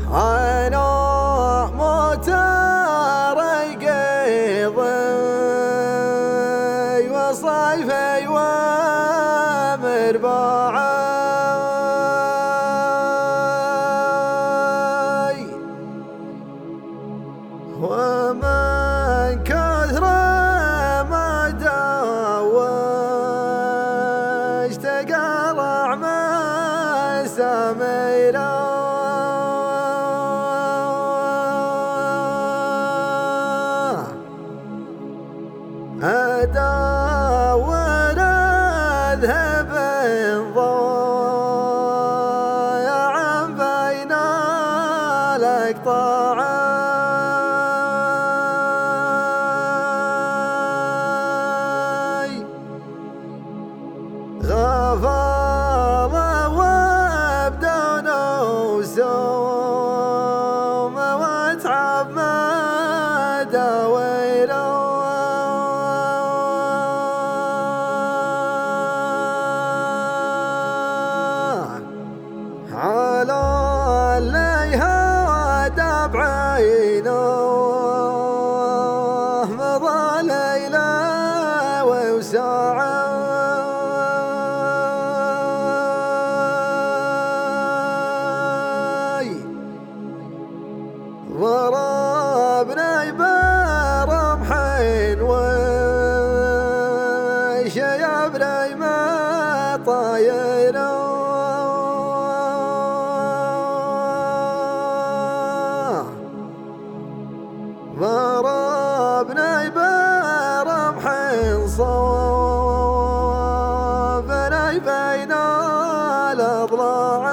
أنا مترقضي وصيفي ومربعي، ومن كثر ما داوجت قلع مساميره، أداور أذهب ضايع بين الأقطاعي، غفل وابدون وسوم واتعب ما داويره، على اللي هدى بعينه مضى ليلة وساعة، ضربني برمحين وشيبني ما طايره، ضربني برمح صوبني بين الأضلاع،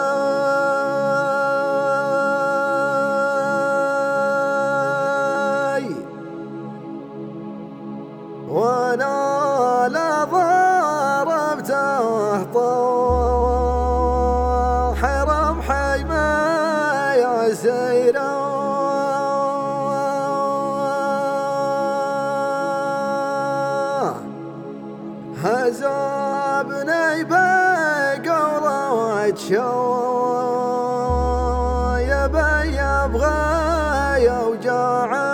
وانا لا ضربته طاح رمحي ما يسيره، هزبني بقوله وتشايب يبغى يوجعه،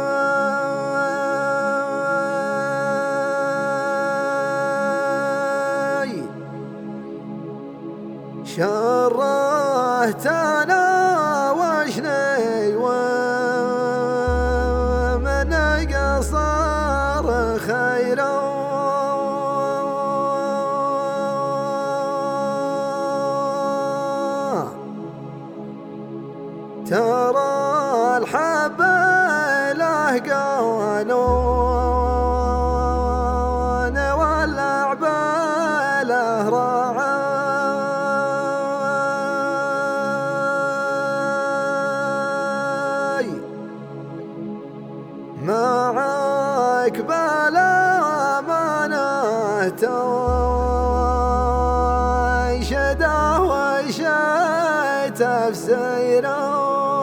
شرهت انا وشني ومن قصر خيره، ترى الحب له قانون والأعباء له راعي، معك بلا مناته شده وشيت تفسيره،